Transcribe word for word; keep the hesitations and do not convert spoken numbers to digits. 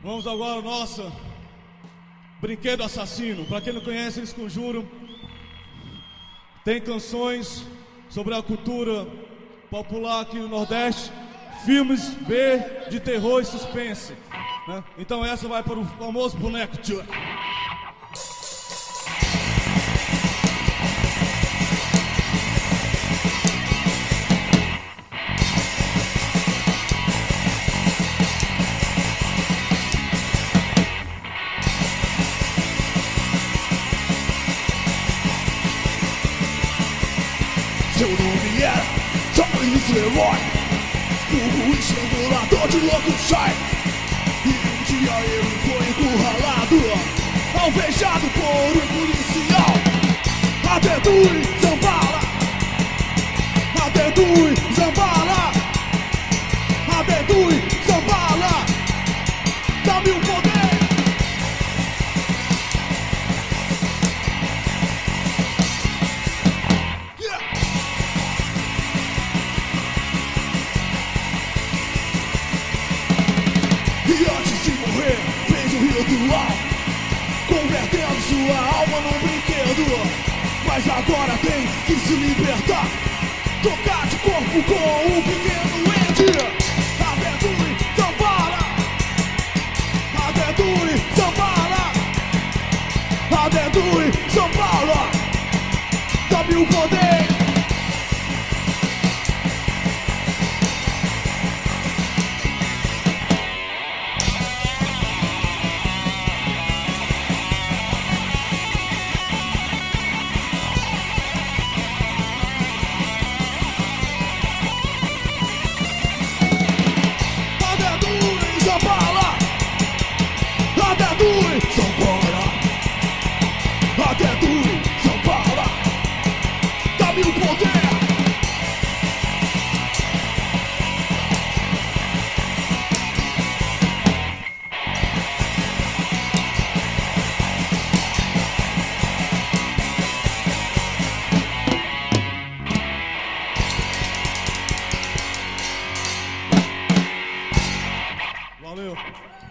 Vamos agora ao nosso Brinquedo Assassino. Para quem não conhece, eles conjuram. Tem canções sobre a cultura popular aqui no Nordeste, filmes B de terror e suspense, né? Então essa vai para o famoso boneco Chuck. Seu nome era Charles Leroy, o estrangulador de Locust. E um dia ele foi encurralado, alvejado por um policial. Até Dui Zambala, até Dui Zambala, até Dui Zambala, dá-me o poder. E antes de morrer, fez um ritual, convertendo sua alma num brinquedo. Mas agora tem que se libertar, trocar de corpo com um pequeno ente. Até Dui Zambala, até Dui Zambala, até Dui Zambala, dá-me o poder. Zambala, até Dui Zambala, até Dui Zambala, dá-me o poder. Valeu.